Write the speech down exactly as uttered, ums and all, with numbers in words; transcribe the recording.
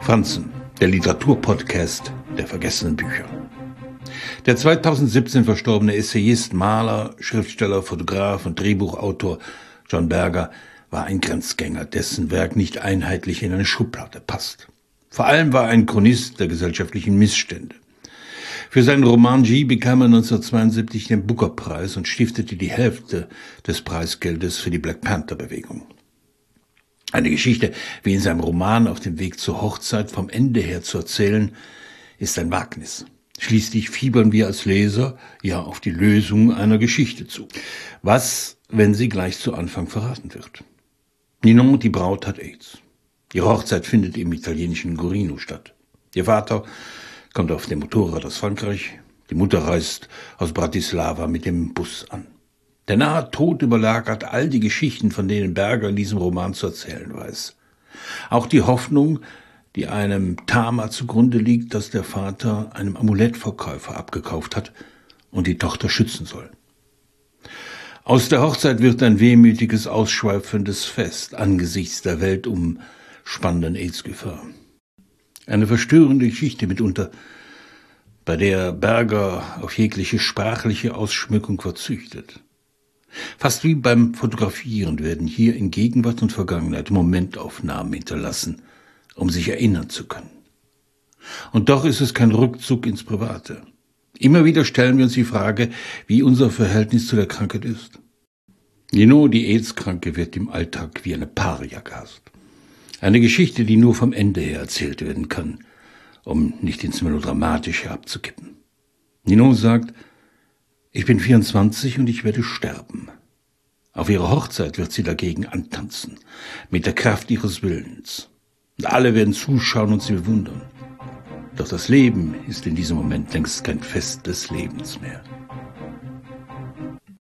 Franzen, der Literaturpodcast der vergessenen Bücher. Der zweitausendsiebzehn verstorbene Essayist, Maler, Schriftsteller, Fotograf und Drehbuchautor John Berger war ein Grenzgänger, dessen Werk nicht einheitlich in eine Schublade passt. Vor allem war er ein Chronist der gesellschaftlichen Missstände. Für seinen Roman G bekam er neunzehnhundertzweiundsiebzig den Booker-Preis und stiftete die Hälfte des Preisgeldes für die Black Panther-Bewegung. Eine Geschichte, wie in seinem Roman Auf dem Weg zur Hochzeit vom Ende her zu erzählen, ist ein Wagnis. Schließlich fiebern wir als Leser ja auf die Lösung einer Geschichte zu. Was, wenn sie gleich zu Anfang verraten wird? Ninon, die Braut, hat AIDS. Ihre Hochzeit findet im italienischen Gorino statt. Ihr Vater kommt auf dem Motorrad aus Frankreich. Die Mutter reist aus Bratislava mit dem Bus an. Der nahe Tod überlagert all die Geschichten, von denen Berger in diesem Roman zu erzählen weiß. Auch die Hoffnung, die einem Tama zugrunde liegt, dass der Vater einem Amulettverkäufer abgekauft hat und die Tochter schützen soll. Aus der Hochzeit wird ein wehmütiges, ausschweifendes Fest angesichts der weltumspannenden AIDS-Gefahr. Eine verstörende Geschichte mitunter, bei der Berger auf jegliche sprachliche Ausschmückung verzichtet. Fast wie beim Fotografieren werden hier in Gegenwart und Vergangenheit Momentaufnahmen hinterlassen, um sich erinnern zu können. Und doch ist es kein Rückzug ins Private. Immer wieder stellen wir uns die Frage, wie unser Verhältnis zu der Krankheit ist. Ninon, die AIDS-Kranke, wird im Alltag wie eine Paria gehasst. Eine Geschichte, die nur vom Ende her erzählt werden kann, um nicht ins Melodramatische abzukippen. Ninon sagt: Ich bin vierundzwanzig und ich werde sterben. Auf ihrer Hochzeit wird sie dagegen antanzen, mit der Kraft ihres Willens. Und alle werden zuschauen und sie bewundern. Doch das Leben ist in diesem Moment längst kein Fest des Lebens mehr.